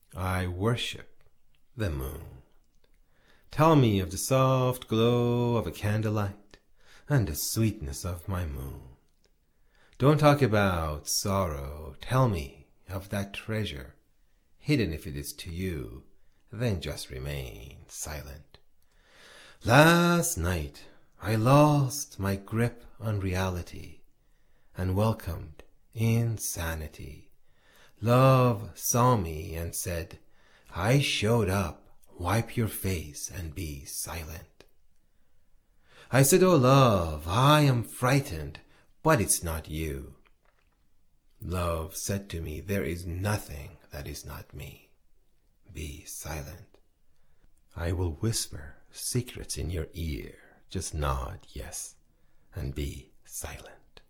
I worship the moon. Tell me of the soft glow of a candlelight and the sweetness of my moon. Don't talk about sorrow. Tell me of that treasure, hidden if it is to you, then just remain silent. Last night I lost my grip on reality and welcomed insanity. Love saw me and said, I showed up, wipe your face and be silent. I said, oh love, I am frightened, but it's not you. Love said to me, there is nothing that is not me. Be silent. I will whisper secrets in your ear. Just nod yes and be silent.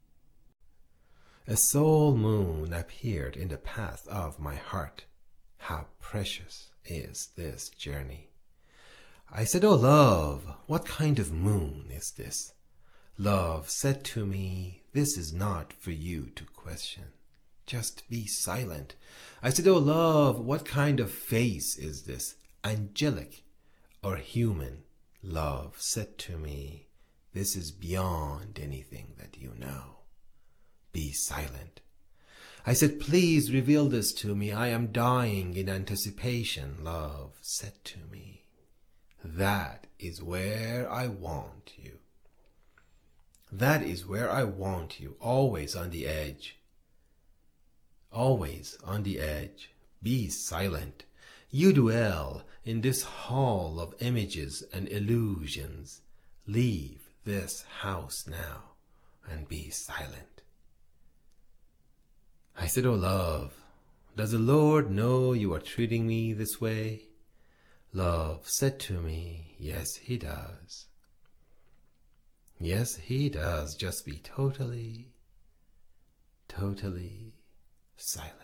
A soul moon appeared in the path of my heart. How precious is this journey. I said, oh love, what kind of moon is this? Love said to me, this is not for you to question. Just be silent. I said, oh love, what kind of face is this? Angelic or human? Love said to me, this is beyond anything that you know. Be silent. I said, please reveal this to me. I am dying in anticipation. Love said to me, that is where I want you. That is where I want you, always on the edge. Always on the edge. Be silent. You dwell in this hall of images and illusions. Leave this house now and be silent. I said, oh love, does the Lord know you are treating me this way? Love said to me, yes, he does. Yes, he does. Just be totally silent.